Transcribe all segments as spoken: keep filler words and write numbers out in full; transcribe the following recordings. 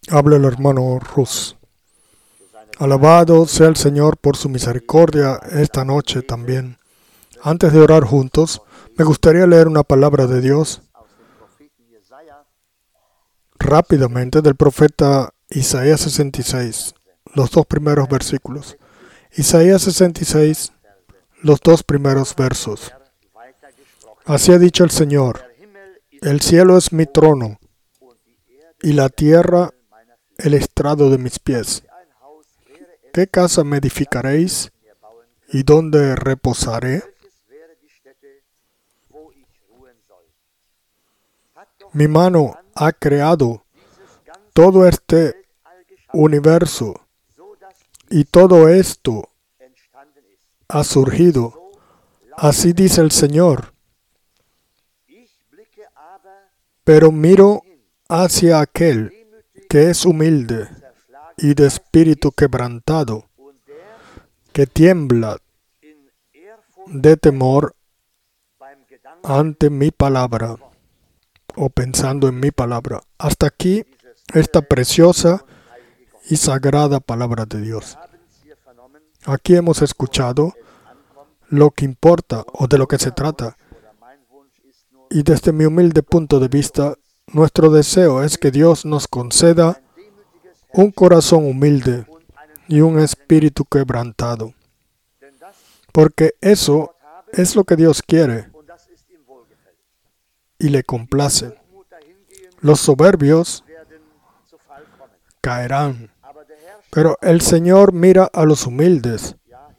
Habla el hermano Rus. Alabado sea el Señor por su misericordia esta noche también. Antes de orar juntos, me gustaría leer una palabra de Dios rápidamente del profeta Isaías sesenta y seis, los dos primeros versículos. Isaías sesenta y seis, los dos primeros versos. Así ha dicho el Señor: el cielo es mi trono y la tierra el estrado de mis pies. ¿Qué casa me edificaréis y dónde reposaré? Mi mano ha creado todo este universo y todo esto ha surgido. Así dice el Señor. Pero miro hacia aquel que es humilde y de espíritu quebrantado, que tiembla de temor ante mi palabra, o pensando en mi palabra. Hasta aquí esta preciosa y sagrada palabra de Dios. Aquí hemos escuchado lo que importa o de lo que se trata. Y desde mi humilde punto de vista, nuestro deseo es que Dios nos conceda un corazón humilde y un espíritu quebrantado. Porque eso es lo que Dios quiere y le complace. Los soberbios caerán, pero el Señor mira a los humildes.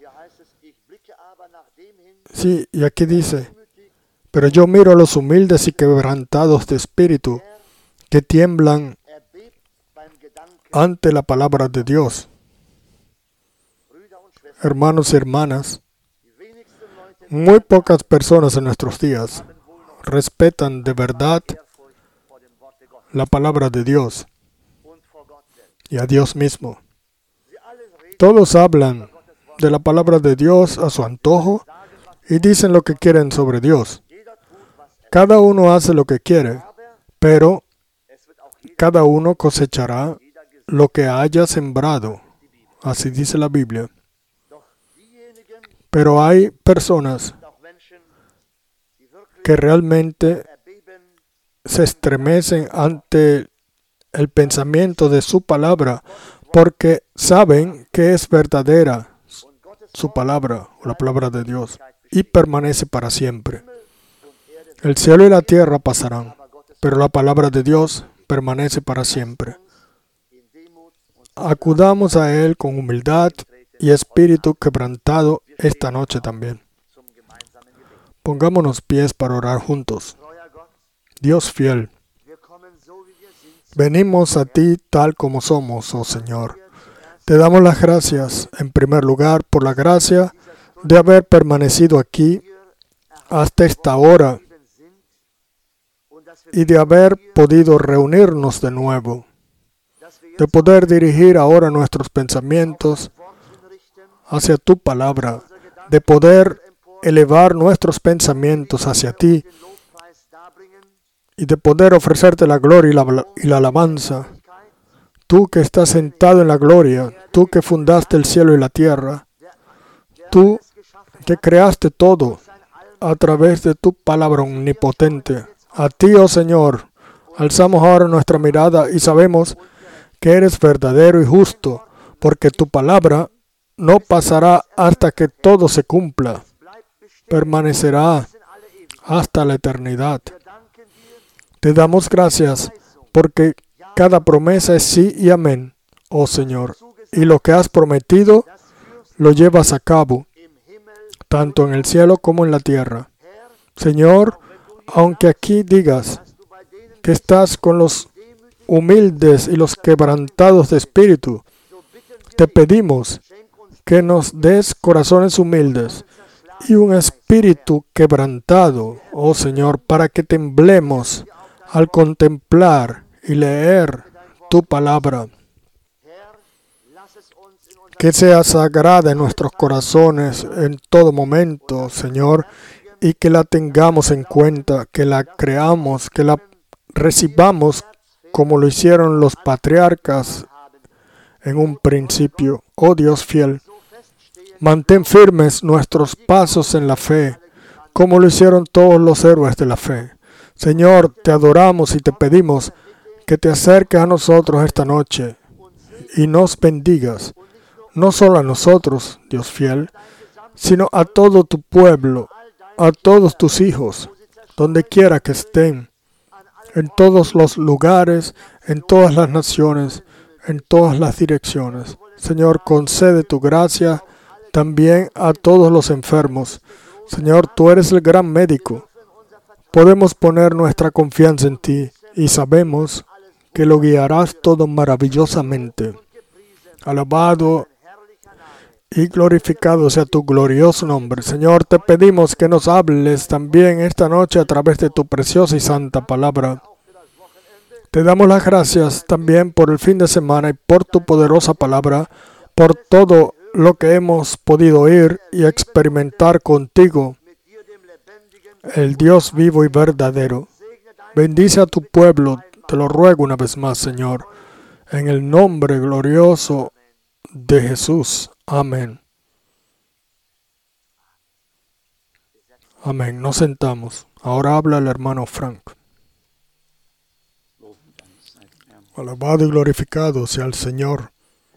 Sí, y aquí dice: pero yo miro a los humildes y quebrantados de espíritu, que tiemblan ante la palabra de Dios. Hermanos y hermanas, muy pocas personas en nuestros días respetan de verdad la palabra de Dios y a Dios mismo. Todos hablan de la palabra de Dios a su antojo y dicen lo que quieren sobre Dios. Cada uno hace lo que quiere, pero cada uno cosechará lo que haya sembrado. Así dice la Biblia. Pero hay personas que realmente se estremecen ante el pensamiento de su palabra porque saben que es verdadera su palabra, o la palabra de Dios, y permanece para siempre. El cielo y la tierra pasarán, pero la palabra de Dios permanece para siempre. Acudamos a Él con humildad y espíritu quebrantado esta noche también. Pongámonos pies para orar juntos. Dios fiel, venimos a ti tal como somos, oh Señor. Te damos las gracias, en primer lugar, por la gracia de haber permanecido aquí hasta esta hora y de haber podido reunirnos de nuevo, de poder dirigir ahora nuestros pensamientos hacia tu palabra, de poder elevar nuestros pensamientos hacia ti y de poder ofrecerte la gloria y la, y la alabanza. Tú que estás sentado en la gloria, tú que fundaste el cielo y la tierra, tú que creaste todo a través de tu palabra omnipotente. A ti, oh Señor, alzamos ahora nuestra mirada y sabemos que eres verdadero y justo, porque tu palabra no pasará hasta que todo se cumpla. Permanecerá hasta la eternidad. Te damos gracias porque cada promesa es sí y amén, oh Señor, y lo que has prometido lo llevas a cabo, tanto en el cielo como en la tierra. Señor, aunque aquí digas que estás con los humildes y los quebrantados de espíritu, te pedimos que nos des corazones humildes y un espíritu quebrantado, oh Señor, para que temblemos al contemplar y leer tu palabra. Que sea sagrada en nuestros corazones en todo momento, Señor, y que la tengamos en cuenta, que la creamos, que la recibamos como lo hicieron los patriarcas en un principio. Oh Dios fiel, mantén firmes nuestros pasos en la fe, como lo hicieron todos los héroes de la fe. Señor, te adoramos y te pedimos que te acerques a nosotros esta noche y nos bendigas, no solo a nosotros, Dios fiel, sino a todo tu pueblo, a todos tus hijos, donde quiera que estén, en todos los lugares, en todas las naciones, en todas las direcciones. Señor, concede tu gracia también a todos los enfermos. Señor, tú eres el gran médico. Podemos poner nuestra confianza en ti y sabemos que lo guiarás todo maravillosamente. Alabado y glorificado sea tu glorioso nombre. Señor, te pedimos que nos hables también esta noche a través de tu preciosa y santa palabra. Te damos las gracias también por el fin de semana y por tu poderosa palabra, por todo lo que hemos podido oír y experimentar contigo, el Dios vivo y verdadero. Bendice a tu pueblo, te lo ruego una vez más, Señor, en el nombre glorioso de Jesús. Amén. Amén. Nos sentamos. Ahora habla el hermano Frank. Alabado y glorificado sea el Señor.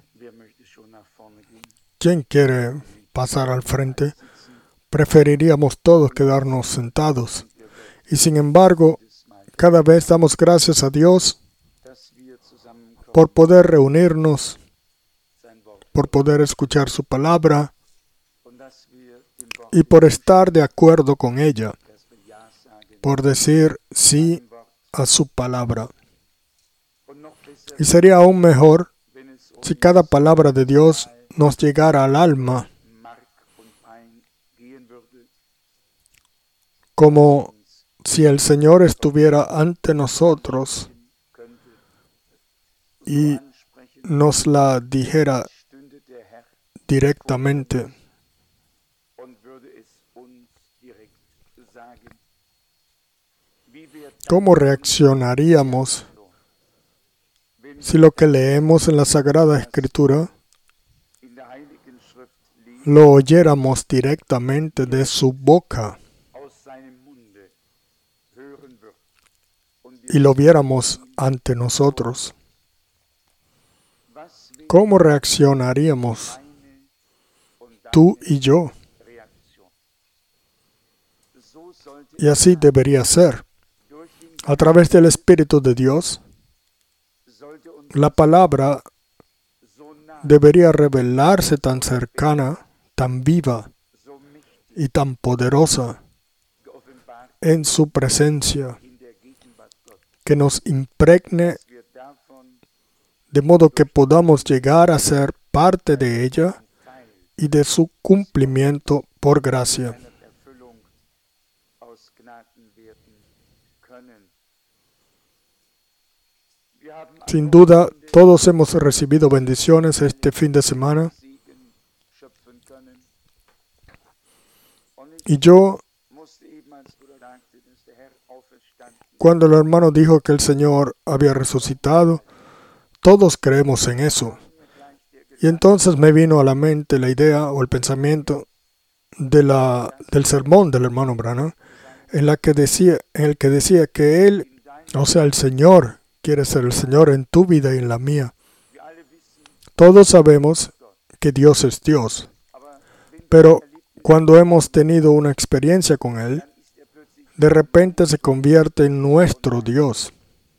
¿Quién quiere pasar al frente? Preferiríamos todos quedarnos sentados. Y sin embargo, cada vez damos gracias a Dios por poder reunirnos, por poder escuchar su palabra y por estar de acuerdo con ella, por decir sí a su palabra. Y sería aún mejor si cada palabra de Dios nos llegara al alma, como si el Señor estuviera ante nosotros y nos la dijera directamente. ¿Cómo reaccionaríamos si lo que leemos en la Sagrada Escritura lo oyéramos directamente de su boca y lo viéramos ante nosotros? ¿Cómo reaccionaríamos tú y yo? Y así debería ser. A través del Espíritu de Dios, la palabra debería revelarse tan cercana, tan viva y tan poderosa en su presencia, que nos impregne de modo que podamos llegar a ser parte de ella y de su cumplimiento por gracia. Sin duda, todos hemos recibido bendiciones este fin de semana. Y yo, cuando el hermano dijo que el Señor había resucitado, todos creemos en eso. Y entonces me vino a la mente la idea o el pensamiento de la, del sermón del hermano Branham, en, la que decía, en el que decía que Él, o sea, el Señor, quiere ser el Señor en tu vida y en la mía. Todos sabemos que Dios es Dios, pero cuando hemos tenido una experiencia con Él, de repente se convierte en nuestro Dios.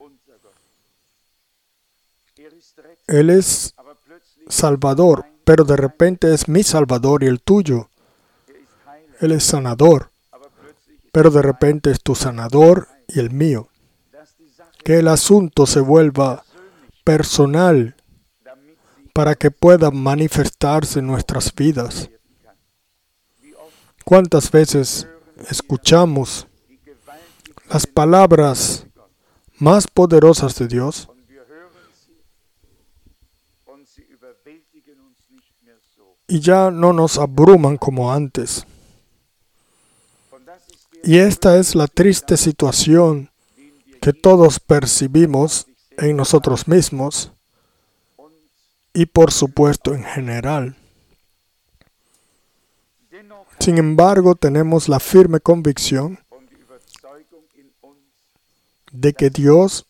Él es Salvador, pero de repente es mi Salvador y el tuyo. Él es sanador, pero de repente es tu sanador y el mío. Que el asunto se vuelva personal para que pueda manifestarse en nuestras vidas. ¿Cuántas veces escuchamos las palabras más poderosas de Dios y ya no nos abruman como antes? Y esta es la triste situación que todos percibimos en nosotros mismos y por supuesto en general. Sin embargo, tenemos la firme convicción de que Dios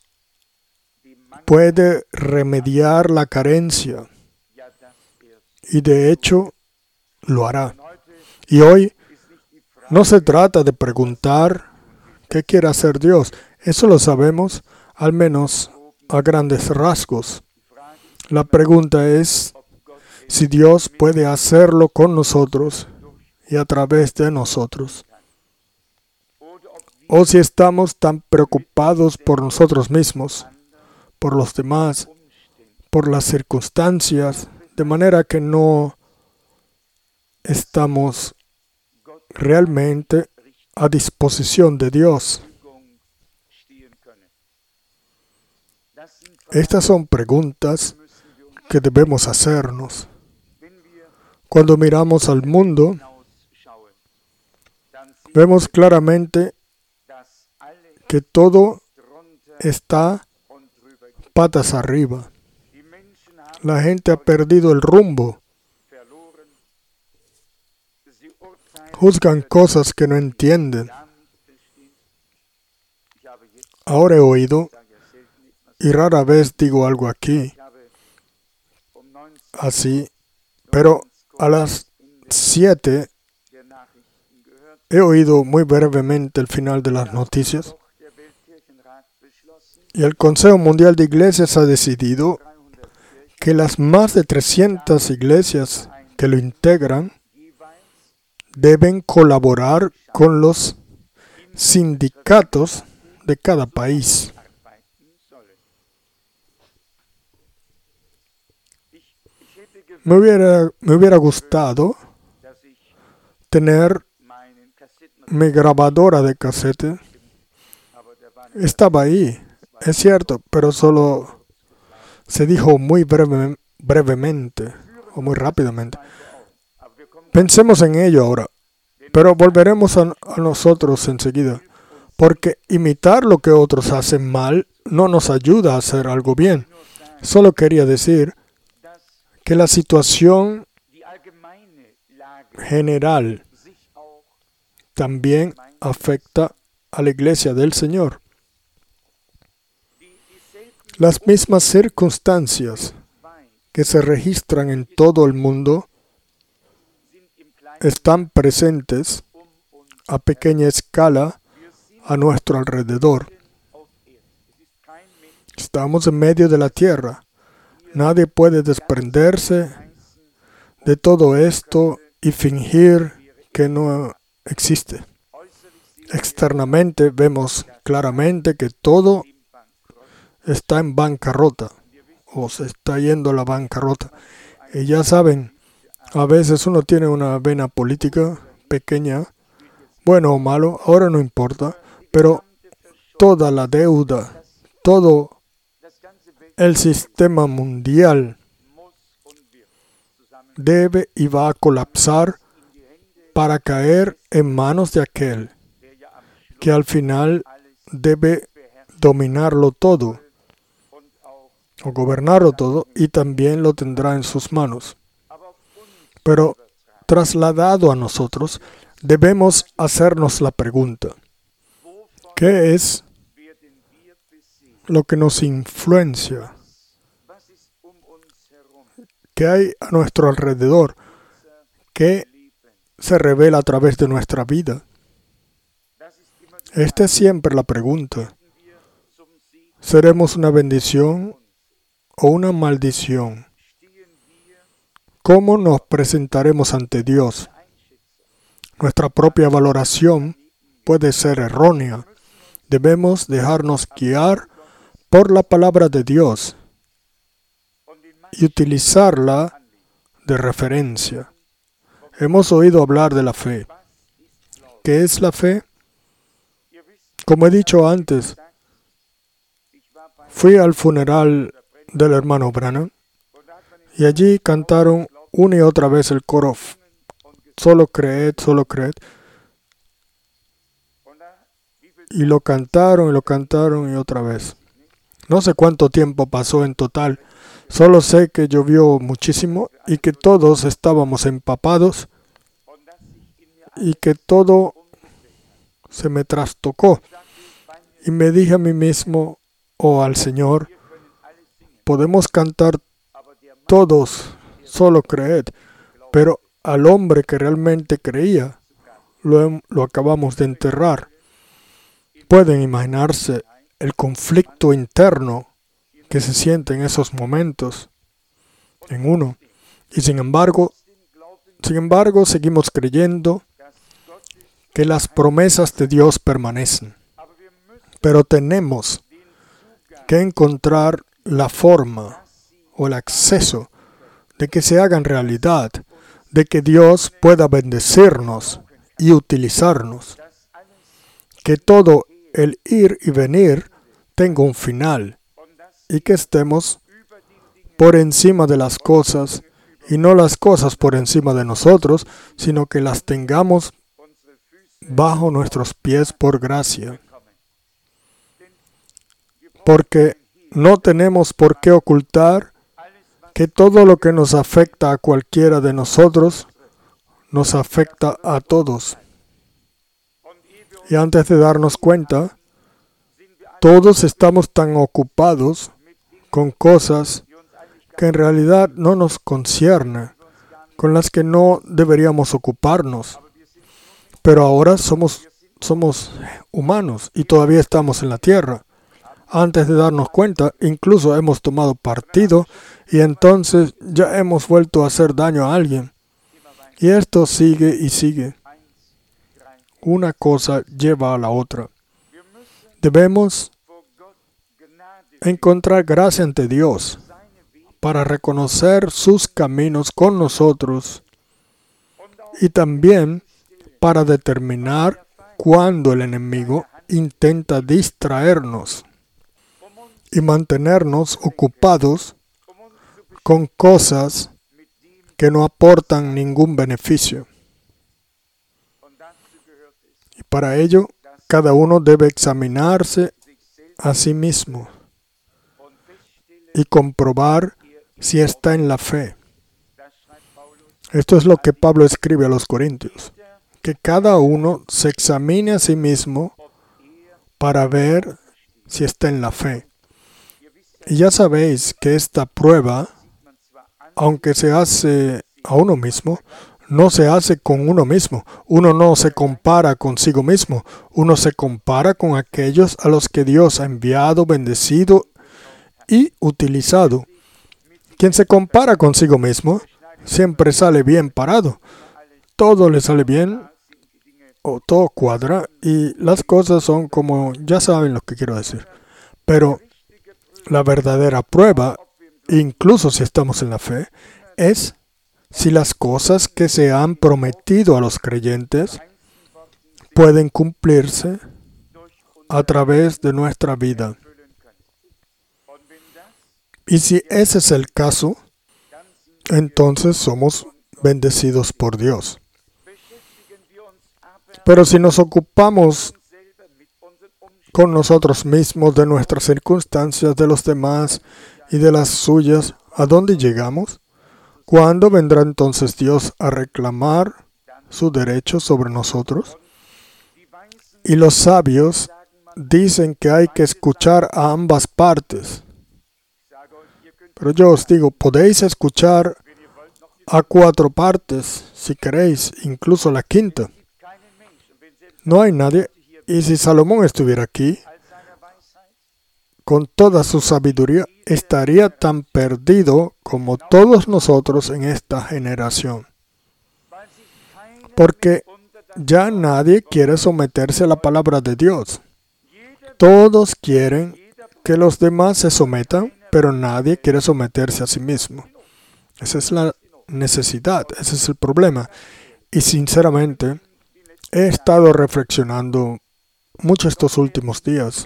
puede remediar la carencia y de hecho lo hará. Y hoy no se trata de preguntar qué quiere hacer Dios. Eso lo sabemos, al menos a grandes rasgos. La pregunta es si Dios puede hacerlo con nosotros y a través de nosotros. O si estamos tan preocupados por nosotros mismos, por los demás, por las circunstancias, de manera que no estamos realmente a disposición de Dios. Estas son preguntas que debemos hacernos. Cuando miramos al mundo, vemos claramente que todo está patas arriba. La gente ha perdido el rumbo. Juzgan cosas que no entienden. Ahora he oído, y rara vez digo algo aquí, así, pero a las siete he oído muy brevemente el final de las noticias. Y el Consejo Mundial de Iglesias ha decidido que las más de trescientas iglesias que lo integran deben colaborar con los sindicatos de cada país. Me hubiera, me hubiera gustado tener mi grabadora de casete. Estaba ahí, es cierto, pero solo se dijo muy breve, brevemente o muy rápidamente. Pensemos en ello ahora, pero volveremos a, a nosotros enseguida, porque imitar lo que otros hacen mal no nos ayuda a hacer algo bien. Solo quería decir que la situación general también afecta a la iglesia del Señor. Las mismas circunstancias que se registran en todo el mundo están presentes a pequeña escala a nuestro alrededor. Estamos en medio de la tierra. Nadie puede desprenderse de todo esto y fingir que no existe. Externamente vemos claramente que todo está en bancarrota o se está yendo a la bancarrota. Y ya saben, a veces uno tiene una vena política pequeña, bueno o malo, ahora no importa, pero toda la deuda, todo el sistema mundial debe y va a colapsar para caer en manos de aquel que al final debe dominarlo todo o gobernarlo todo y también lo tendrá en sus manos. Pero trasladado a nosotros, debemos hacernos la pregunta: ¿qué es lo que nos influencia? ¿Qué hay a nuestro alrededor? ¿Qué se revela a través de nuestra vida? Esta es siempre la pregunta. ¿Seremos una bendición o una maldición? ¿Cómo nos presentaremos ante Dios? Nuestra propia valoración puede ser errónea. Debemos dejarnos guiar por la palabra de Dios y utilizarla de referencia. Hemos oído hablar de la fe. ¿Qué es la fe? Como he dicho antes, fui al funeral del hermano Branham y allí cantaron una y otra vez el coro: solo creed, solo creed. Y lo cantaron y lo cantaron y otra vez. No sé cuánto tiempo pasó en total. Solo sé que llovió muchísimo y que todos estábamos empapados y que todo se me trastocó. Y me dije a mí mismo o al Señor, podemos cantar todos, solo creed, pero al hombre que realmente creía, lo, lo acabamos de enterrar. Pueden imaginarse el conflicto interno que se siente en esos momentos en uno. Y sin embargo, sin embargo, seguimos creyendo que las promesas de Dios permanecen. Pero tenemos que encontrar la forma o el acceso de que se hagan realidad, de que Dios pueda bendecirnos y utilizarnos. Que todo el ir y venir tenga un final y que estemos por encima de las cosas y no las cosas por encima de nosotros, sino que las tengamos bajo nuestros pies por gracia. Porque no tenemos por qué ocultar que todo lo que nos afecta a cualquiera de nosotros nos afecta a todos. Y antes de darnos cuenta, todos estamos tan ocupados con cosas que en realidad no nos conciernen, con las que no deberíamos ocuparnos. Pero ahora somos, somos humanos y todavía estamos en la tierra. Antes de darnos cuenta, incluso hemos tomado partido y entonces ya hemos vuelto a hacer daño a alguien. Y esto sigue y sigue. Una cosa lleva a la otra. Debemos encontrar gracia ante Dios para reconocer sus caminos con nosotros y también para determinar cuándo el enemigo intenta distraernos y mantenernos ocupados con cosas que no aportan ningún beneficio. Y para ello, cada uno debe examinarse a sí mismo y comprobar si está en la fe. Esto es lo que Pablo escribe a los Corintios, que cada uno se examine a sí mismo para ver si está en la fe. Y ya sabéis que esta prueba, aunque se hace a uno mismo, no se hace con uno mismo. Uno no se compara consigo mismo. Uno se compara con aquellos a los que Dios ha enviado, bendecido y utilizado. Quien se compara consigo mismo siempre sale bien parado. Todo le sale bien o todo cuadra y las cosas son como, ya saben lo que quiero decir. Pero la verdadera prueba, incluso si estamos en la fe, es si las cosas que se han prometido a los creyentes pueden cumplirse a través de nuestra vida. Y si ese es el caso, entonces somos bendecidos por Dios. Pero si nos ocupamos con nosotros mismos, de nuestras circunstancias, de los demás y de las suyas, ¿a dónde llegamos? ¿Cuándo vendrá entonces Dios a reclamar su derecho sobre nosotros? Y los sabios dicen que hay que escuchar a ambas partes. Pero yo os digo, podéis escuchar a cuatro partes, si queréis, incluso la quinta. No hay nadie. Y si Salomón estuviera aquí, con toda su sabiduría, estaría tan perdido como todos nosotros en esta generación. Porque ya nadie quiere someterse a la palabra de Dios. Todos quieren que los demás se sometan, pero nadie quiere someterse a sí mismo. Esa es la necesidad, ese es el problema. Y sinceramente, he estado reflexionando mucho estos últimos días.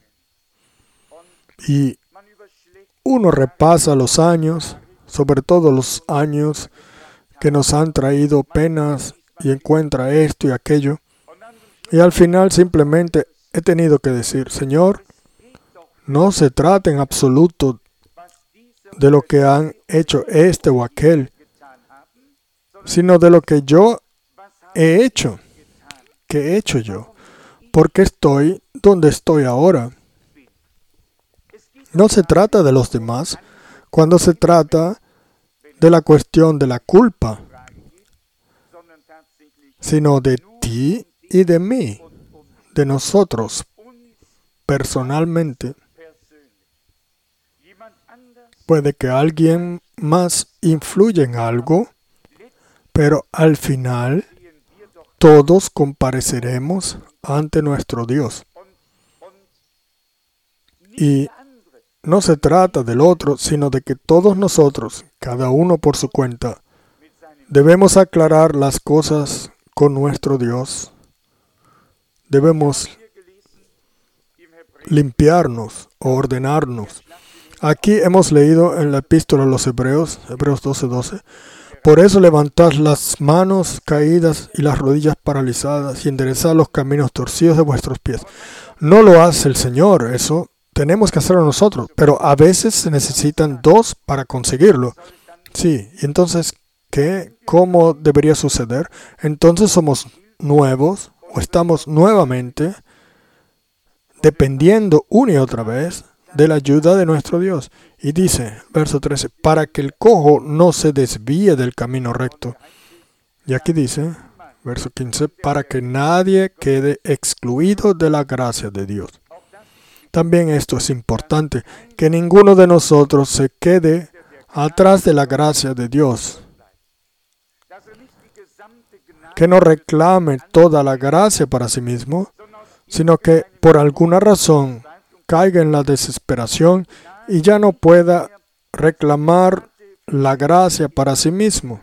Y uno repasa los años, sobre todo los años que nos han traído penas y encuentra esto y aquello. Y al final simplemente he tenido que decir, Señor, No se trata en absoluto de lo que han hecho este o aquel, sino de lo que yo he hecho. ¿Qué he hecho yo? Porque estoy donde estoy ahora. No se trata de los demás cuando se trata de la cuestión de la culpa, sino de ti y de mí, de nosotros, personalmente. Puede que alguien más influya en algo, pero al final todos compareceremos ante nuestro Dios. Y no se trata del otro, sino de que todos nosotros, cada uno por su cuenta, debemos aclarar las cosas con nuestro Dios. Debemos limpiarnos o ordenarnos. Aquí hemos leído en la epístola a los Hebreos, Hebreos doce doce, por eso levantad las manos caídas y las rodillas paralizadas y enderezad los caminos torcidos de vuestros pies. No lo hace el Señor, eso tenemos que hacerlo nosotros, pero a veces se necesitan dos para conseguirlo. Sí, y entonces, ¿qué? ¿Cómo debería suceder? Entonces somos nuevos o estamos nuevamente dependiendo una y otra vez de la ayuda de nuestro Dios. Y dice, verso trece, para que el cojo no se desvíe del camino recto. Y aquí dice, verso quince, para que nadie quede excluido de la gracia de Dios. También esto es importante, que ninguno de nosotros se quede atrás de la gracia de Dios. Que no reclame toda la gracia para sí mismo, sino que por alguna razón caiga en la desesperación y ya no pueda reclamar la gracia para sí mismo.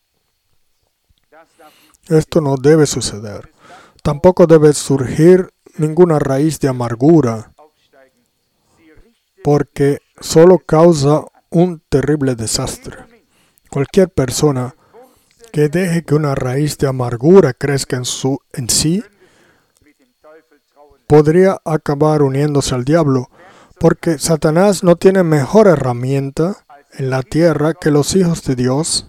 Esto no debe suceder. Tampoco debe surgir ninguna raíz de amargura, porque solo causa un terrible desastre. Cualquier persona que deje que una raíz de amargura crezca en, su, en sí, podría acabar uniéndose al diablo, porque Satanás no tiene mejor herramienta en la tierra que los hijos de Dios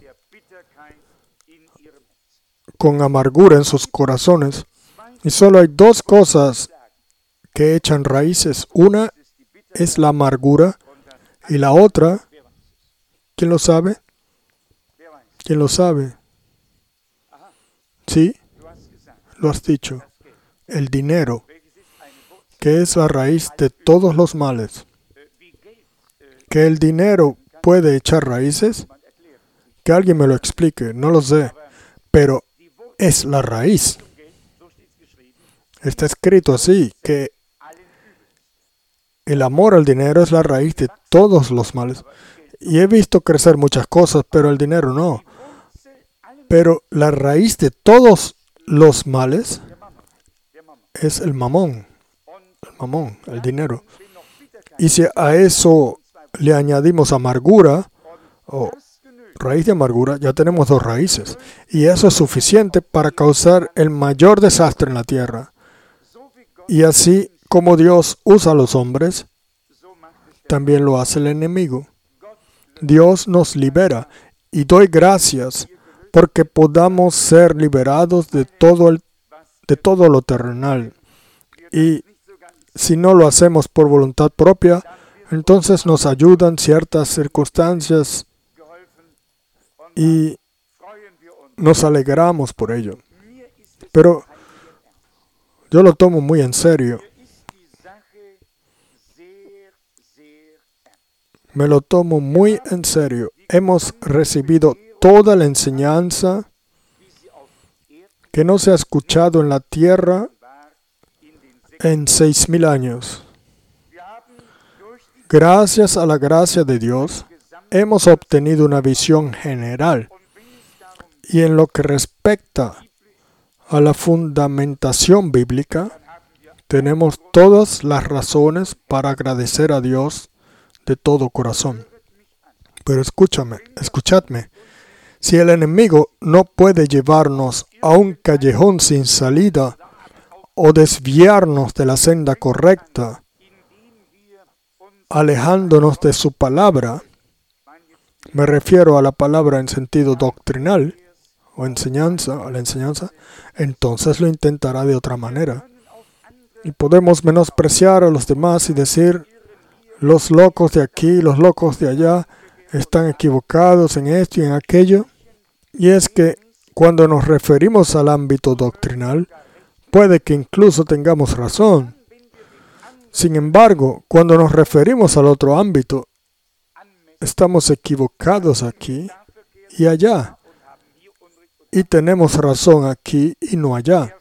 con amargura en sus corazones. Y solo hay dos cosas que echan raíces. Una es la amargura y la otra, ¿quién lo sabe? ¿Quién lo sabe? Sí, lo has dicho. El dinero, que es la raíz de todos los males. ¿Que el dinero puede echar raíces? Que alguien me lo explique, no lo sé, pero es la raíz. Está escrito así, que el amor al dinero es la raíz de todos los males. Y he visto crecer muchas cosas, pero el dinero no. Pero la raíz de todos los males es el mamón. El mamón, el dinero. Y si a eso le añadimos amargura, o raíz de amargura, ya tenemos dos raíces. Y eso es suficiente para causar el mayor desastre en la tierra. Y así como Dios usa a los hombres, también lo hace el enemigo. Dios nos libera y doy gracias porque podamos ser liberados de todo, el, de todo lo terrenal. Y si no lo hacemos por voluntad propia, entonces nos ayudan ciertas circunstancias y nos alegramos por ello. Pero yo lo tomo muy en serio. Me lo tomo muy en serio. Hemos recibido toda la enseñanza que no se ha escuchado en la tierra en seis mil años. Gracias a la gracia de Dios, hemos obtenido una visión general. Y en lo que respecta a la fundamentación bíblica, tenemos todas las razones para agradecer a Dios de todo corazón. Pero escúchame, escuchadme. Si el enemigo no puede llevarnos a un callejón sin salida o desviarnos de la senda correcta, alejándonos de su palabra, me refiero a la palabra en sentido doctrinal o enseñanza, a la enseñanza, entonces lo intentará de otra manera. Y podemos menospreciar a los demás y decir, los locos de aquí, los locos de allá, están equivocados en esto y en aquello. Y es que cuando nos referimos al ámbito doctrinal, puede que incluso tengamos razón. Sin embargo, cuando nos referimos al otro ámbito, estamos equivocados aquí y allá. Y tenemos razón aquí y no allá.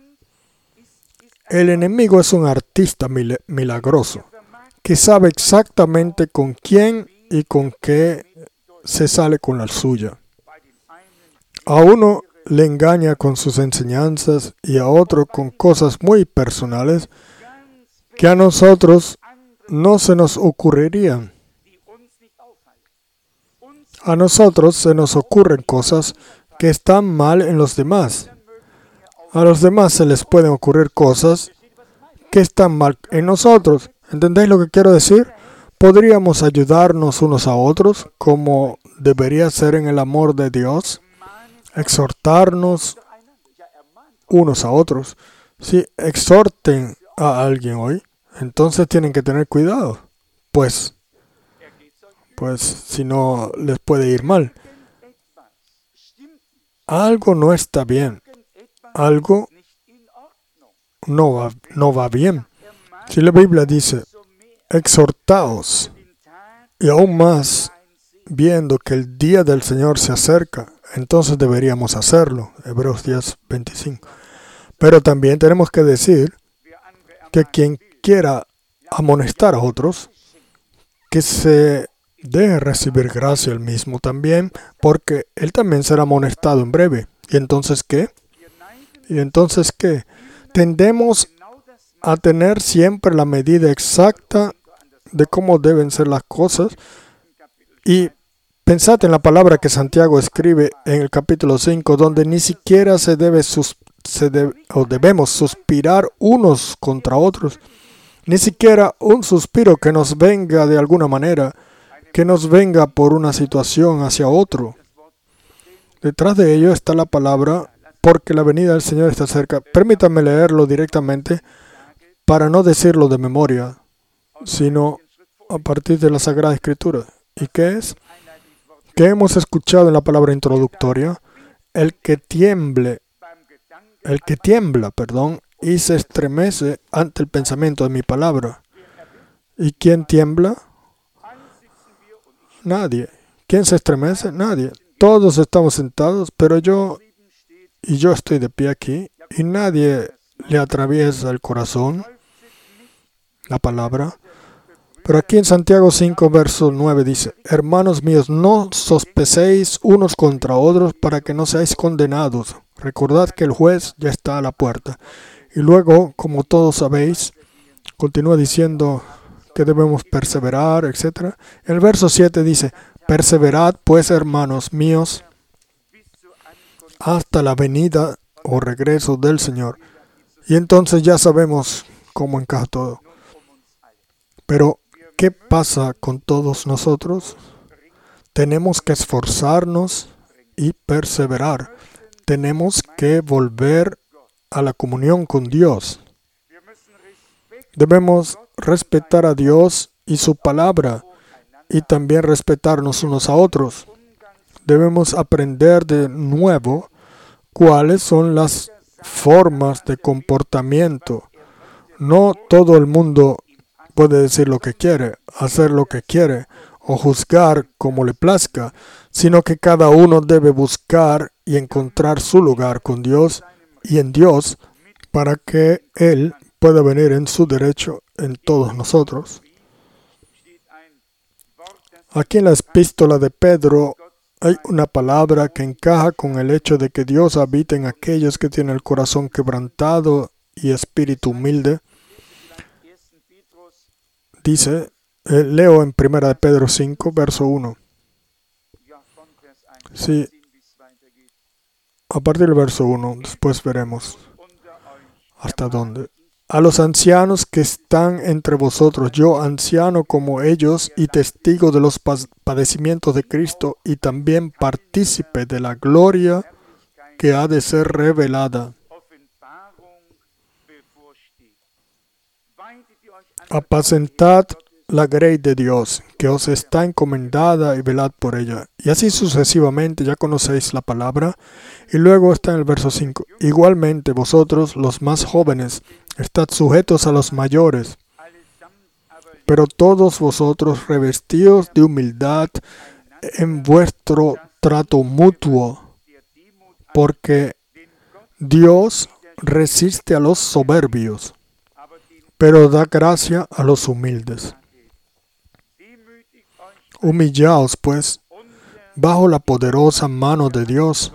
El enemigo es un artista mil- milagroso que sabe exactamente con quién y con qué se sale con la suya. A uno le engaña con sus enseñanzas y a otro con cosas muy personales que a nosotros no se nos ocurrirían. A nosotros se nos ocurren cosas que están mal en los demás. A los demás se les pueden ocurrir cosas que están mal en nosotros. ¿Entendéis lo que quiero decir? Podríamos ayudarnos unos a otros como debería ser en el amor de Dios. Exhortarnos unos a otros. Si exhorten a alguien hoy, entonces tienen que tener cuidado. Pues, pues si no les puede ir mal. Algo no está bien. Algo no va, no va bien. Si la Biblia dice, exhortaos, y aún más, viendo que el día del Señor se acerca, entonces deberíamos hacerlo. Hebreos diez, veinticinco. Pero también tenemos que decir que quien quiera amonestar a otros, que se deje recibir gracia él mismo también, porque él también será amonestado en breve. ¿Y entonces qué? ¿Y entonces qué? Tendemos a tener siempre la medida exacta de cómo deben ser las cosas. Y pensad en la palabra que Santiago escribe en el capítulo cinco, donde ni siquiera se debe sus, se debe, o debemos suspirar unos contra otros. Ni siquiera un suspiro que nos venga de alguna manera, que nos venga por una situación hacia otro. Detrás de ello está la palabra, porque la venida del Señor está cerca. Permítanme leerlo directamente para no decirlo de memoria, sino a partir de la Sagrada Escritura. ¿Y qué es? Que hemos escuchado en la palabra introductoria, el que tiemble, el que tiembla, perdón, y se estremece ante el pensamiento de mi palabra. ¿Y quién tiembla? Nadie. ¿Quién se estremece? Nadie. Todos estamos sentados, pero yo y yo estoy de pie aquí y nadie le atraviesa el corazón la palabra. Pero aquí en Santiago cinco, verso nueve dice, hermanos míos, no sospechéis unos contra otros para que no seáis condenados. Recordad que el juez ya está a la puerta. Y luego, como todos sabéis, continúa diciendo que debemos perseverar, etcétera. El verso siete dice, perseverad pues, hermanos míos, hasta la venida o regreso del Señor. Y entonces ya sabemos cómo encaja todo. Pero, ¿qué pasa con todos nosotros? Tenemos que esforzarnos y perseverar. Tenemos que volver a la comunión con Dios. Debemos respetar a Dios y su palabra y también respetarnos unos a otros. Debemos aprender de nuevo cuáles son las formas de comportamiento. No todo el mundo puede decir lo que quiere, hacer lo que quiere o juzgar como le plazca, sino que cada uno debe buscar y encontrar su lugar con Dios y en Dios para que Él pueda venir en su derecho en todos nosotros. Aquí en la epístola de Pedro hay una palabra que encaja con el hecho de que Dios habita en aquellos que tienen el corazón quebrantado y espíritu humilde. Dice, eh, leo en primera de Pedro cinco, verso uno. Sí, a partir del verso uno, después veremos hasta dónde. a los ancianos que están entre vosotros, yo anciano como ellos y testigo de los padecimientos de Cristo y también partícipe de la gloria que ha de ser revelada. Apacentad la grey de Dios, que os está encomendada, y velad por ella. Y así sucesivamente, ya conocéis la palabra. Y luego está en el verso cinco. Igualmente vosotros, los más jóvenes, estad sujetos a los mayores. Pero todos vosotros revestidos de humildad en vuestro trato mutuo, porque Dios resiste a los soberbios, pero da gracia a los humildes. Humillaos, pues, bajo la poderosa mano de Dios,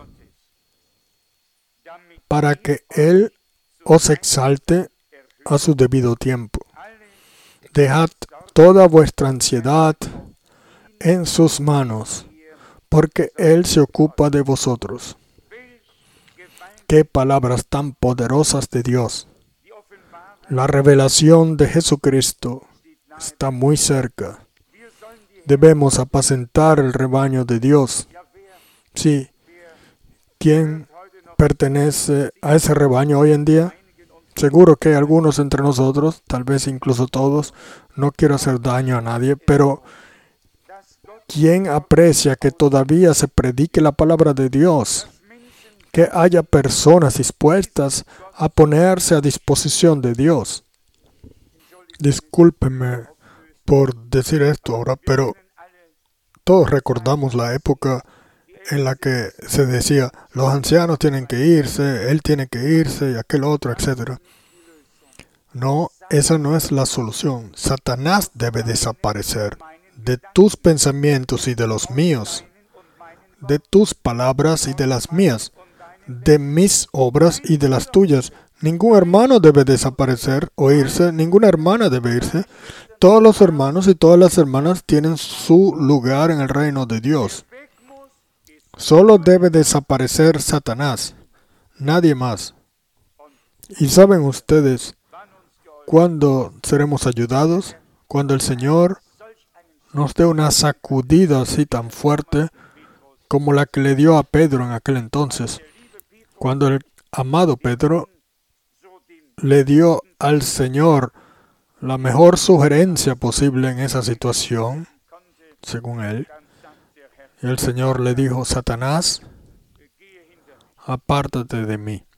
para que Él os exalte a su debido tiempo. Dejad toda vuestra ansiedad en sus manos, porque Él se ocupa de vosotros. ¡Qué palabras tan poderosas de Dios! La revelación de Jesucristo está muy cerca. Debemos apacentar el rebaño de Dios. Sí, ¿quién pertenece a ese rebaño hoy en día? Seguro que hay algunos entre nosotros, tal vez incluso todos. No quiero hacer daño a nadie, pero ¿quién aprecia que todavía se predique la palabra de Dios? Que haya personas dispuestas a ponerse a disposición de Dios. Discúlpeme por decir esto ahora, pero todos recordamos la época en la que se decía, los ancianos tienen que irse, él tiene que irse, y aquel otro, etcétera. No, esa no es la solución. Satanás debe desaparecer de tus pensamientos y de los míos, de tus palabras y de las mías, de mis obras y de las tuyas. Ningún hermano debe desaparecer o irse, ninguna hermana debe irse. Todos los hermanos y todas las hermanas tienen su lugar en el reino de Dios. Solo debe desaparecer Satanás, nadie más. ¿Y saben ustedes cuándo seremos ayudados? Cuando el Señor nos dé una sacudida así tan fuerte como la que le dio a Pedro en aquel entonces. Cuando el amado Pedro le dio al Señor la mejor sugerencia posible en esa situación, según él. Y el Señor le dijo, Satanás, apártate de mí.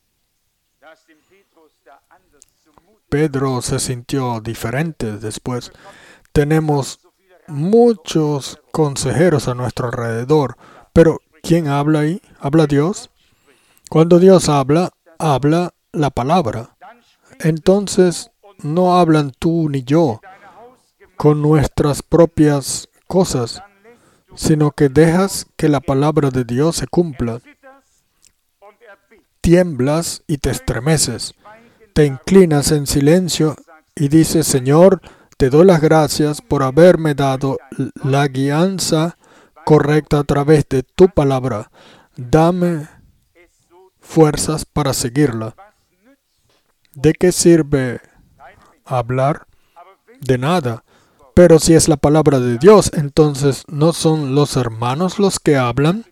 Pedro se sintió diferente después. Tenemos muchos consejeros a nuestro alrededor, pero ¿quién habla ahí? ¿Habla Dios? Cuando Dios habla, habla la palabra. Entonces, no hablan tú ni yo con nuestras propias cosas, sino que dejas que la palabra de Dios se cumpla. Tiemblas y te estremeces. Te inclinas en silencio y dices, Señor, te doy las gracias por haberme dado la guianza correcta a través de tu palabra. Dame fuerzas para seguirla. ¿De qué sirve hablar? De nada. Pero si es la palabra de Dios, entonces ¿no son los hermanos los que hablan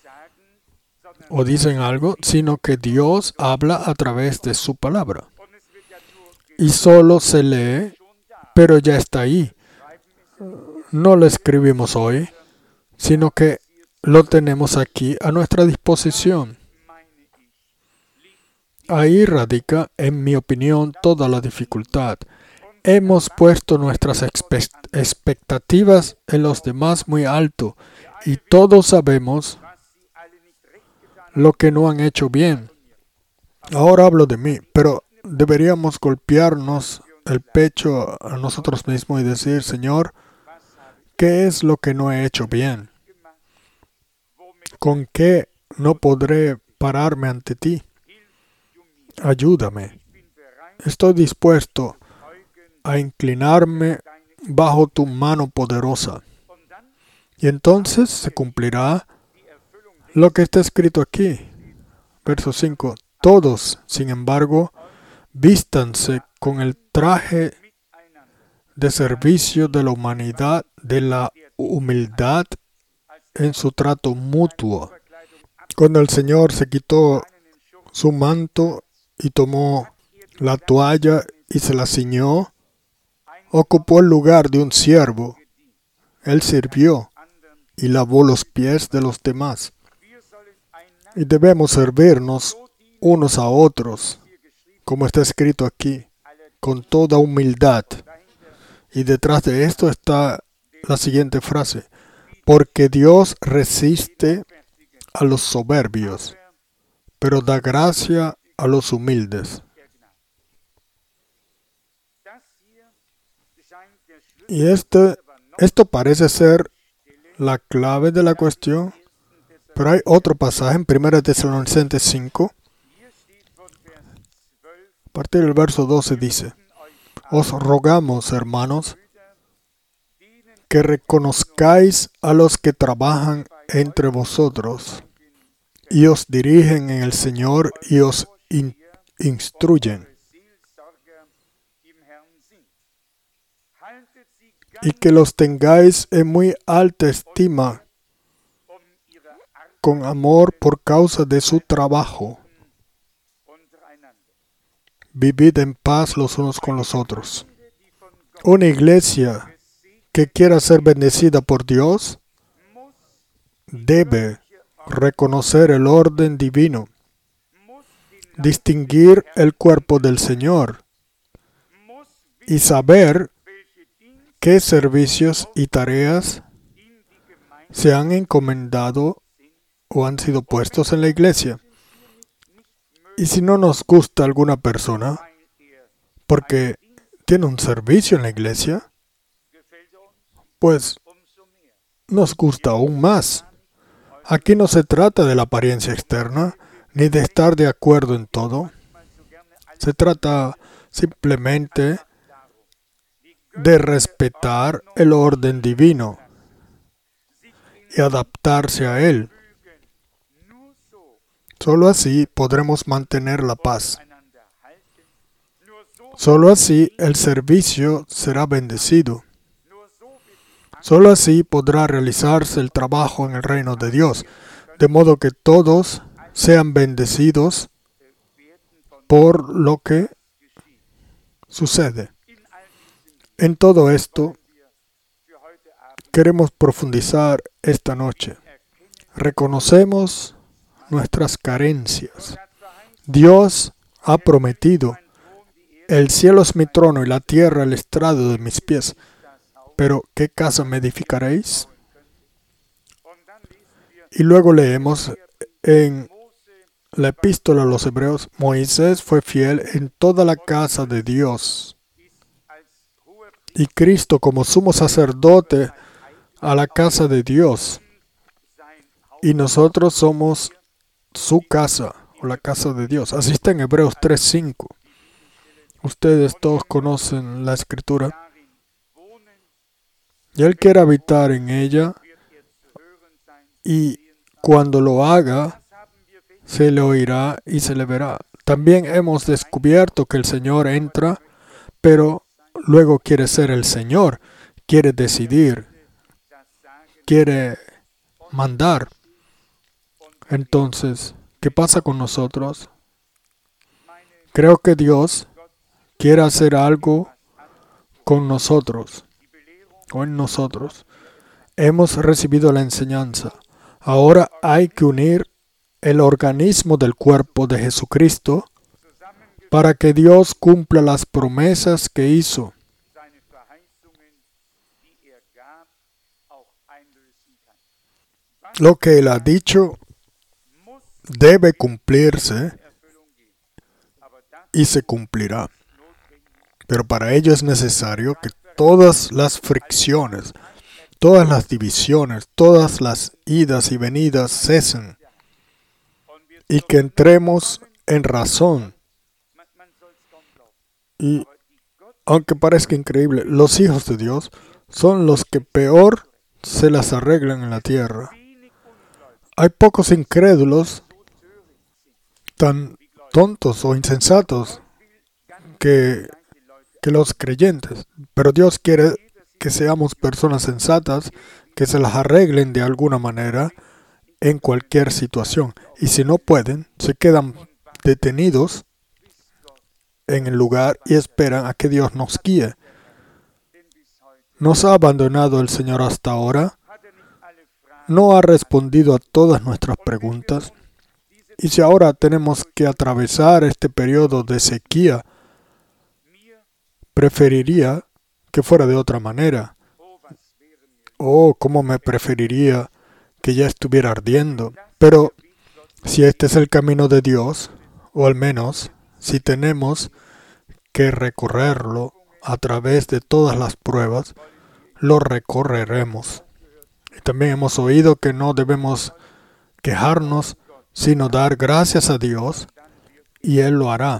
o dicen algo, sino que Dios habla a través de su palabra? Y solo se lee, pero ya está ahí. No lo escribimos hoy, sino que lo tenemos aquí a nuestra disposición. Ahí radica, en mi opinión, toda la dificultad. Hemos puesto nuestras expectativas en los demás muy alto y todos sabemos lo que no han hecho bien. Ahora hablo de mí, pero deberíamos golpearnos el pecho a nosotros mismos y decir, Señor, ¿qué es lo que no he hecho bien? ¿Con qué no podré pararme ante ti? Ayúdame. Estoy dispuesto a inclinarme bajo tu mano poderosa. Y entonces se cumplirá lo que está escrito aquí. Verso cinco. Todos, sin embargo, vístanse con el traje de servicio de la humanidad, de la humildad en su trato mutuo. Cuando el Señor se quitó su manto y tomó la toalla y se la ciñó, ocupó el lugar de un siervo. Él sirvió y lavó los pies de los demás. Y debemos servirnos unos a otros, como está escrito aquí, con toda humildad. Y detrás de esto está la siguiente frase: porque Dios resiste a los soberbios, pero da gracia a los humildes. Y este, esto parece ser la clave de la cuestión, pero hay otro pasaje en primera Tesalonicenses cinco. A partir del verso doce dice: os rogamos, hermanos, que reconozcáis a los que trabajan entre vosotros y os dirigen en el Señor y os in- instruyen, y que los tengáis en muy alta estima con amor por causa de su trabajo. Vivid en paz los unos con los otros. Una iglesia que quiera ser bendecida por Dios debe reconocer el orden divino, distinguir el cuerpo del Señor y saber qué servicios y tareas se han encomendado o han sido puestos en la iglesia. Y si no nos gusta alguna persona porque tiene un servicio en la iglesia, pues nos gusta aún más. Aquí no se trata de la apariencia externa, ni de estar de acuerdo en todo. Se trata simplemente de respetar el orden divino y adaptarse a él. Solo así podremos mantener la paz. Solo así el servicio será bendecido. Solo así podrá realizarse el trabajo en el reino de Dios, de modo que todos sean bendecidos por lo que sucede. En todo esto, queremos profundizar esta noche. Reconocemos nuestras carencias. Dios ha prometido: el cielo es mi trono y la tierra el estrado de mis pies. Pero, ¿qué casa me edificaréis? Y luego leemos en la epístola a los Hebreos: Moisés fue fiel en toda la casa de Dios, y Cristo como sumo sacerdote a la casa de Dios, y nosotros somos su casa, o la casa de Dios. Así está en Hebreos tres cinco. Ustedes todos conocen la Escritura. Y Él quiere habitar en ella, y cuando lo haga, se le oirá y se le verá. También hemos descubierto que el Señor entra, pero luego quiere ser el Señor, quiere decidir, quiere mandar. Entonces, ¿qué pasa con nosotros? Creo que Dios quiere hacer algo con nosotros, o en nosotros. Hemos recibido la enseñanza. Ahora hay que unir el organismo del cuerpo de Jesucristo para que Dios cumpla las promesas que hizo. Lo que Él ha dicho debe cumplirse y se cumplirá. Pero para ello es necesario que todas las fricciones, todas las divisiones, todas las idas y venidas cesen y que entremos en razón. Y aunque parezca increíble, los hijos de Dios son los que peor se las arreglan en la tierra. Hay pocos incrédulos tan tontos o insensatos que, que los creyentes. Pero Dios quiere que seamos personas sensatas, que se las arreglen de alguna manera en cualquier situación. Y si no pueden, se quedan detenidos en el lugar y esperan a que Dios nos guíe. ¿Nos ha abandonado el Señor hasta ahora? ¿No ha respondido a todas nuestras preguntas? Y si ahora tenemos que atravesar este periodo de sequía, preferiría que fuera de otra manera. Oh, cómo me preferiría que ya estuviera ardiendo. Pero si este es el camino de Dios, o al menos si tenemos que recorrerlo a través de todas las pruebas, lo recorreremos. Y también hemos oído que no debemos quejarnos, sino dar gracias a Dios, y Él lo hará.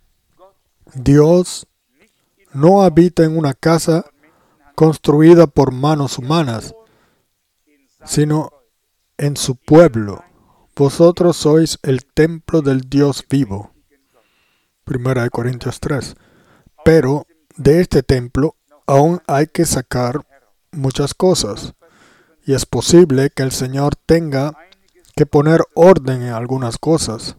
Dios no habita en una casa construida por manos humanas, sino en su pueblo. Vosotros sois el templo del Dios vivo. Primera de Corintios tres. Pero de este templo aún hay que sacar muchas cosas. Y es posible que el Señor tenga que poner orden en algunas cosas.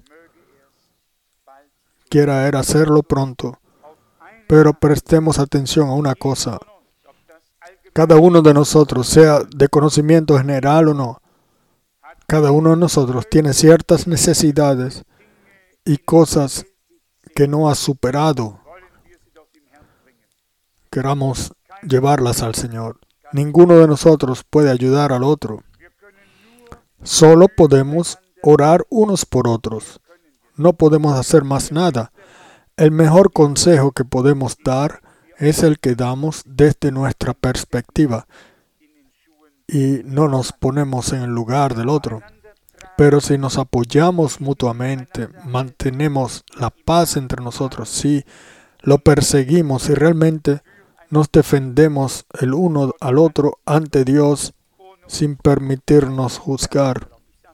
Quiera Él hacerlo pronto. Pero prestemos atención a una cosa. Cada uno de nosotros, sea de conocimiento general o no, cada uno de nosotros tiene ciertas necesidades y cosas que no ha superado. Queramos llevarlas al Señor. Ninguno de nosotros puede ayudar al otro. Solo podemos orar unos por otros. No podemos hacer más nada. El mejor consejo que podemos dar es el que damos desde nuestra perspectiva y no nos ponemos en el lugar del otro. Pero si nos apoyamos mutuamente, mantenemos la paz entre nosotros, si lo perseguimos y realmente nos defendemos el uno al otro ante Dios sin permitirnos juzgar.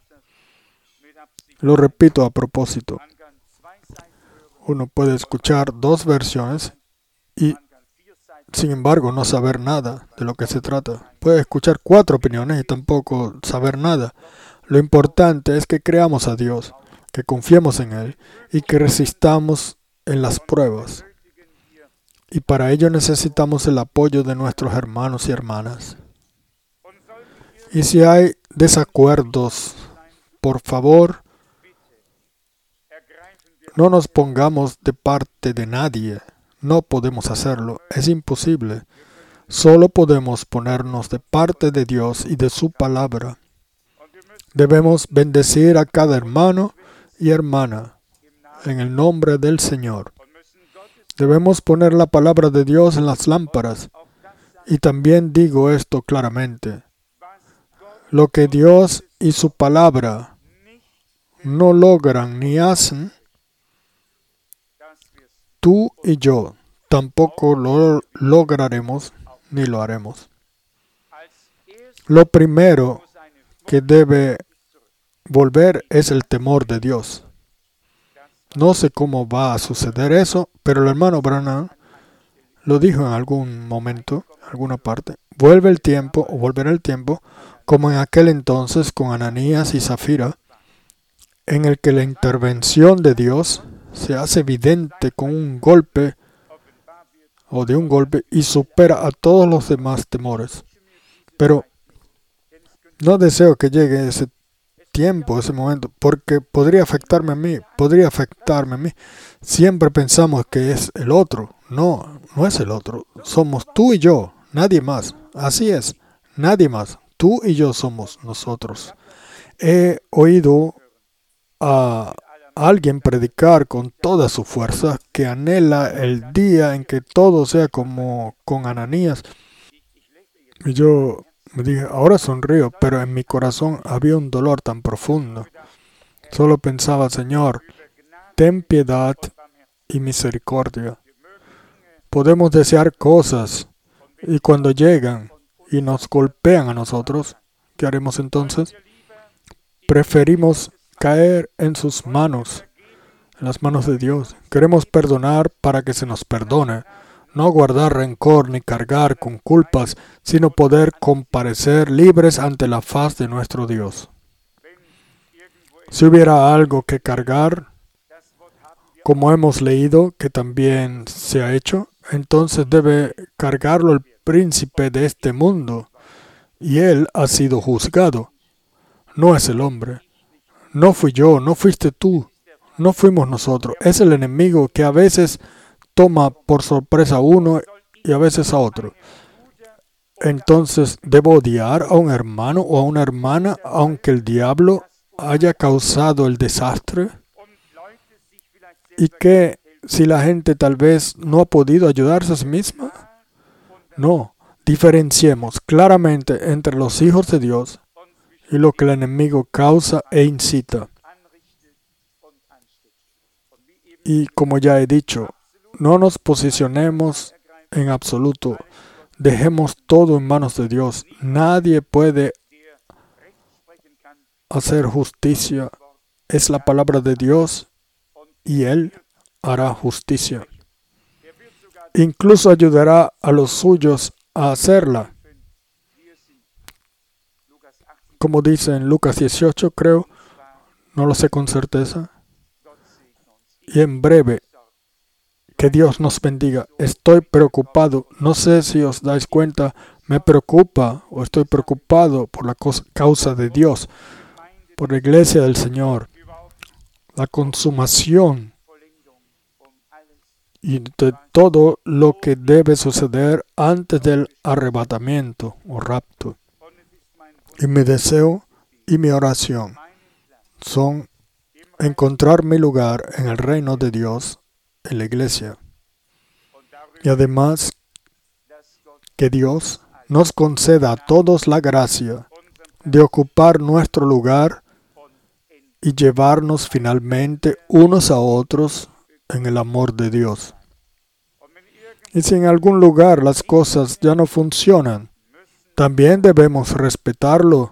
Lo repito a propósito. Uno puede escuchar dos versiones y, sin embargo, no saber nada de lo que se trata. Puede escuchar cuatro opiniones y tampoco saber nada. Lo importante es que creamos a Dios, que confiemos en Él y que resistamos en las pruebas. Y para ello necesitamos el apoyo de nuestros hermanos y hermanas. Y si hay desacuerdos, por favor, no nos pongamos de parte de nadie. No podemos hacerlo. Es imposible. Solo podemos ponernos de parte de Dios y de su palabra. Debemos bendecir a cada hermano y hermana en el nombre del Señor. Debemos poner la palabra de Dios en las lámparas. Y también digo esto claramente. Lo que Dios y su palabra no logran ni hacen, tú y yo tampoco lo lograremos ni lo haremos. Lo primero que debe volver es el temor de Dios. No sé cómo va a suceder eso, pero el hermano Branham lo dijo en algún momento, en alguna parte. Vuelve el tiempo, o volverá el tiempo, como en aquel entonces con Ananías y Zafira, en el que la intervención de Dios se hace evidente con un golpe o de un golpe y supera a todos los demás temores. Pero no deseo que llegue ese tiempo, ese momento, porque podría afectarme a mí, podría afectarme a mí. Siempre pensamos que es el otro. No, no es el otro. Somos tú y yo, nadie más. Así es, nadie más. Tú y yo somos nosotros. He oído a alguien predicar con toda su fuerza que anhela el día en que todo sea como con Ananías. Y yo me dije, ahora sonrío, pero en mi corazón había un dolor tan profundo. Solo pensaba, Señor, ten piedad y misericordia. Podemos desear cosas y cuando llegan y nos golpean a nosotros, ¿qué haremos entonces? Preferimos caer en sus manos en las manos de Dios. Queremos perdonar para que se nos perdone. No guardar rencor ni cargar con culpas, sino poder comparecer libres ante la faz de nuestro Dios. Si hubiera algo que cargar, como hemos leído que también se ha hecho, entonces debe cargarlo el príncipe de este mundo, y él ha sido juzgado. No es el hombre. No fui yo, no fuiste tú, no fuimos nosotros. Es el enemigo que a veces toma por sorpresa a uno y a veces a otro. Entonces, ¿debo odiar a un hermano o a una hermana aunque el diablo haya causado el desastre? ¿Y qué si la gente tal vez no ha podido ayudarse a sí misma? No. Diferenciemos claramente entre los hijos de Dios y lo que el enemigo causa e incita. Y como ya he dicho, no nos posicionemos en absoluto. Dejemos todo en manos de Dios. Nadie puede hacer justicia. Es la palabra de Dios y Él hará justicia. Incluso ayudará a los suyos a hacerla. Como dice en Lucas dieciocho, creo, no lo sé con certeza. Y en breve, que Dios nos bendiga. Estoy preocupado. No sé si os dais cuenta, me preocupa o estoy preocupado por la causa de Dios, por la iglesia del Señor, la consumación y de todo lo que debe suceder antes del arrebatamiento o rapto. Y mi deseo y mi oración son encontrar mi lugar en el reino de Dios, en la iglesia. Y además, que Dios nos conceda a todos la gracia de ocupar nuestro lugar y llevarnos finalmente unos a otros en el amor de Dios. Y si en algún lugar las cosas ya no funcionan, también debemos respetarlo.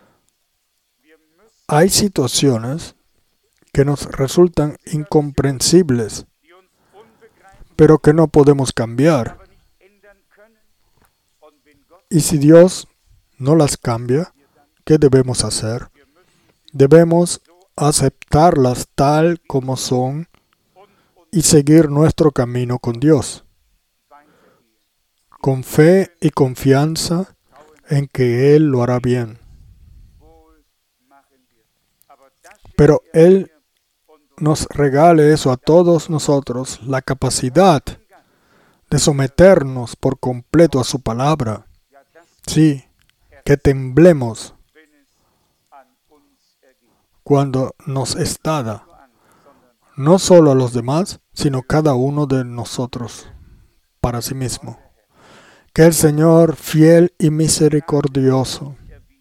Hay situaciones que nos resultan incomprensibles, pero que no podemos cambiar. Y si Dios no las cambia, ¿qué debemos hacer? Debemos aceptarlas tal como son y seguir nuestro camino con Dios, con fe y confianza en que Él lo hará bien. Pero Él nos regale eso a todos nosotros, la capacidad de someternos por completo a su palabra. Sí, que temblemos cuando nos es dada, no solo a los demás, sino cada uno de nosotros para sí mismo. Que el Señor, fiel y misericordioso,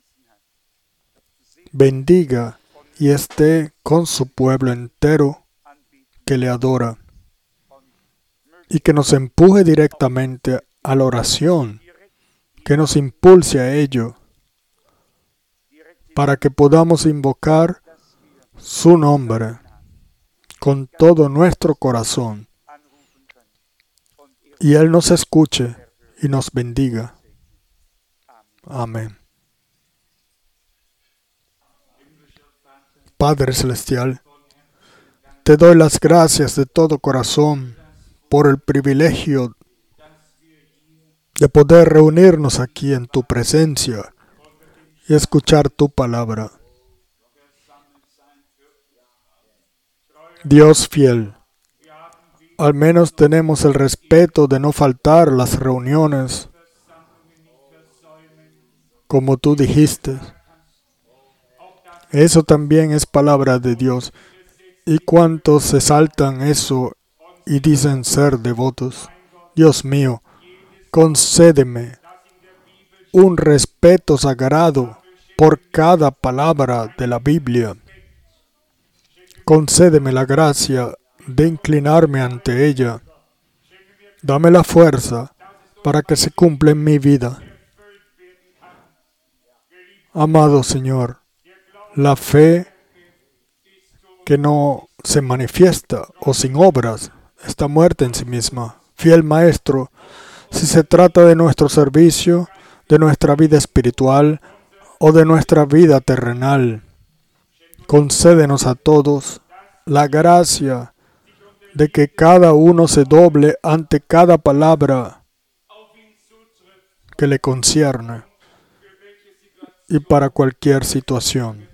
bendiga y esté con su pueblo entero que le adora, y que nos empuje directamente a la oración, que nos impulse a ello, para que podamos invocar su nombre con todo nuestro corazón, y Él nos escuche y nos bendiga. Amén. Padre Celestial, te doy las gracias de todo corazón por el privilegio de poder reunirnos aquí en tu presencia y escuchar tu palabra. Dios fiel, al menos tenemos el respeto de no faltar a las reuniones, como tú dijiste. Eso también es palabra de Dios. ¿Y cuántos se saltan eso y dicen ser devotos? Dios mío, concédeme un respeto sagrado por cada palabra de la Biblia. Concédeme la gracia de inclinarme ante ella. Dame la fuerza para que se cumpla en mi vida. Amado Señor, la fe que no se manifiesta o sin obras, está muerta en sí misma. Fiel Maestro, si se trata de nuestro servicio, de nuestra vida espiritual o de nuestra vida terrenal, concédenos a todos la gracia de que cada uno se doble ante cada palabra que le concierne y para cualquier situación.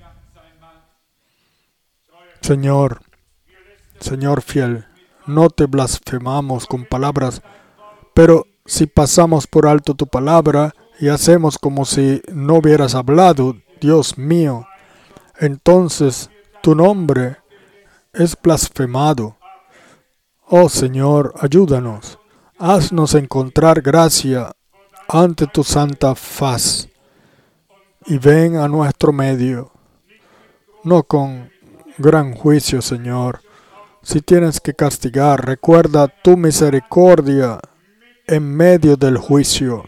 Señor, Señor fiel, no te blasfemamos con palabras, pero si pasamos por alto tu palabra y hacemos como si no hubieras hablado, Dios mío, entonces tu nombre es blasfemado. Oh Señor, ayúdanos, haznos encontrar gracia ante tu santa faz y ven a nuestro medio, no con gran juicio, Señor. Si tienes que castigar, recuerda tu misericordia en medio del juicio.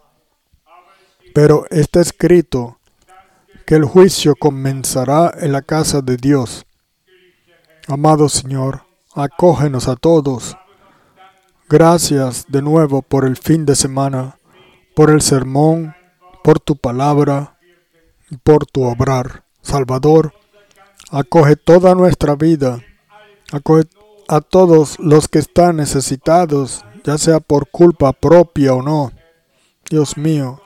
Pero está escrito que el juicio comenzará en la casa de Dios. Amado Señor, acógenos a todos. Gracias de nuevo por el fin de semana, por el sermón, por tu palabra y por tu obrar. Salvador, acoge toda nuestra vida. Acoge a todos los que están necesitados, ya sea por culpa propia o no. Dios mío,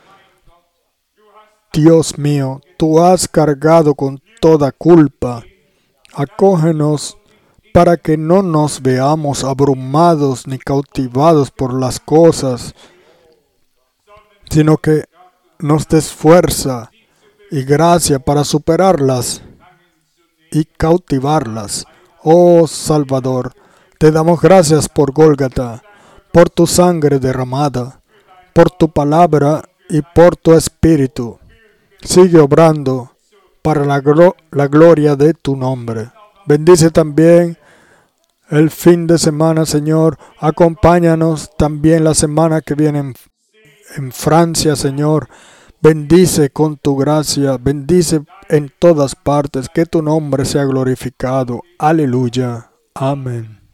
Dios mío, tú has cargado con toda culpa. Acógenos para que no nos veamos abrumados ni cautivados por las cosas, sino que nos des fuerza y gracia para superarlas y cautivarlas. Oh Salvador, te damos gracias por Gólgata, por tu sangre derramada, por tu palabra y por tu espíritu. Sigue obrando para la, glo- la gloria de tu nombre. Bendice también el fin de semana, Señor. Acompáñanos también la semana que viene en, en Francia, Señor. Bendice con tu gracia, bendice en todas partes, que tu nombre sea glorificado. Aleluya. Amén.